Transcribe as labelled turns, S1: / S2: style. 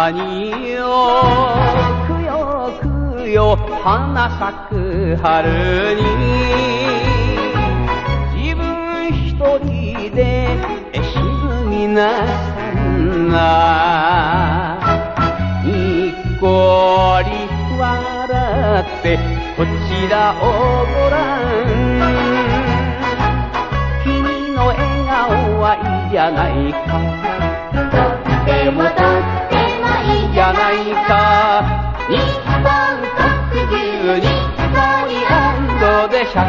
S1: 何よくよくよ花咲く春に自分一人で沈みなさんなにっこり笑ってこちらをごらん君の笑顔はいいじゃないか
S2: とってもいいじゃないか
S1: 日本国中に一人温度で写